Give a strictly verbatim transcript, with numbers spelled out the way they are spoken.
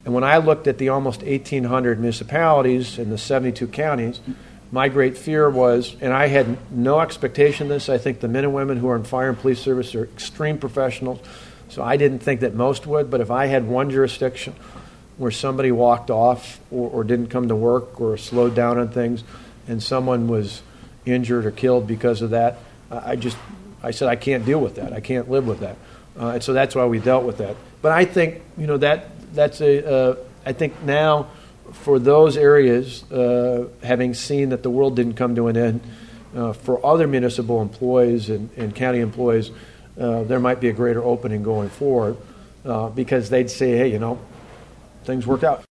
And when I looked at the almost eighteen hundred municipalities in the seventy-two counties, my great fear was, and I had no expectation of this, I think the men and women who are in fire and police service are extreme professionals, so I didn't think that most would, but if I had one jurisdiction where somebody walked off or, or didn't come to work or slowed down on things and someone was injured or killed because of that, I just, I said, I can't deal with that. I can't live with that. Uh, and so that's why we dealt with that. But I think, you know, that that's a, uh, I think now for those areas, uh, having seen that the world didn't come to an end, uh, for other municipal employees and, and county employees, uh, there might be a greater opening going forward uh, because they'd say, hey, you know, things worked out.